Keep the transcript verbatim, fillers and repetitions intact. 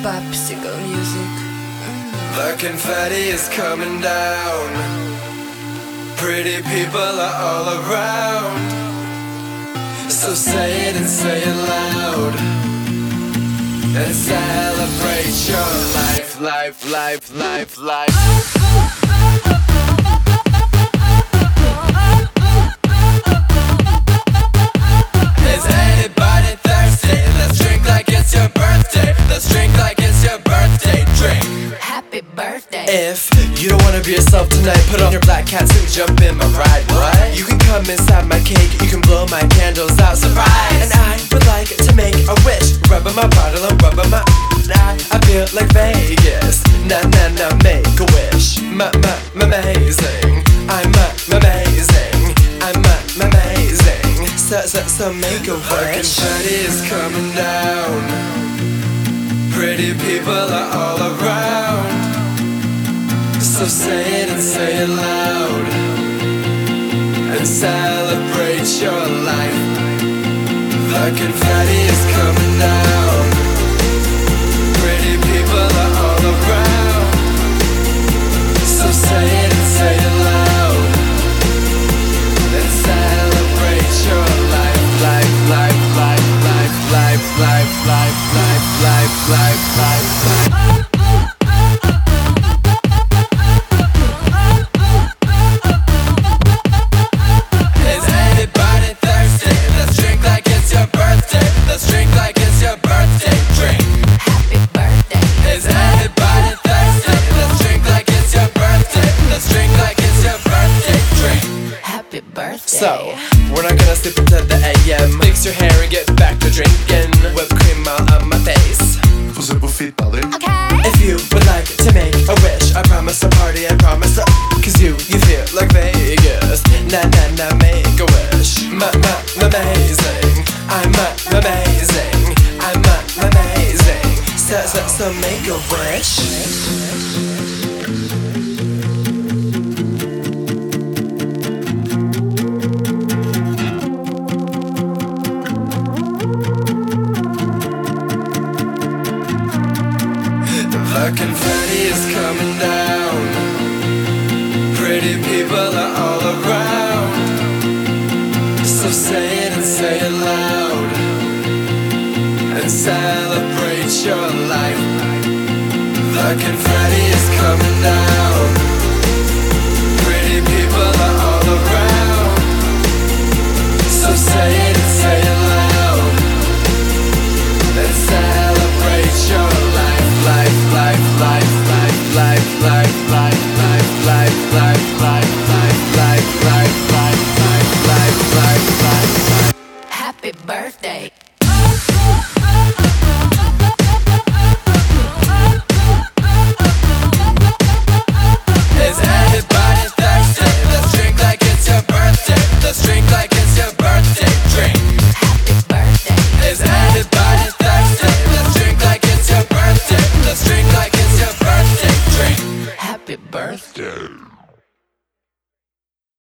Popsicle music. The confetti is coming down. Pretty people are all around. So say it and say it loud. And celebrate your life, life, life, life, life. Is anybody thirsty? Let's drink like it's your birthday. Let's drink like it's your birthday. Drink. Happy birthday. If you don't wanna be yourself tonight, put on your black cat suit, jump in my ride. What? You can come inside my cake, you can blow my candles out. Surprise! And I would like to make a wish. Rubbing my bottle and rubbing my I, I feel like Vegas. Na na na, make a wish. Ma ma amazing. I'm ma amazing. I'm ma amazing. So so so make a wish. The confetti is coming down. Pretty people are all around. So say it and say it loud. And celebrate your life. The confetti is coming down. Pretty people are all around. So say it and say it loud. And celebrate your life. Life, life, life, life, life, life, life, life, life, life, life, life. So, we're not gonna sleep until the A M. Fix your hair and get back to drinking. Whipped cream all on my face. Você på fitta din. Okay. If you would like to make a wish, I promise to party, I promise to. Cause you, you feel like Vegas. Na na na, make a wish. Ma ma amazing. I'm ma amazing. I'm ma amazing. So so so make a wish. The confetti is coming down. Pretty people are all around. So say it and say it loud. And celebrate your life. The confetti is coming down.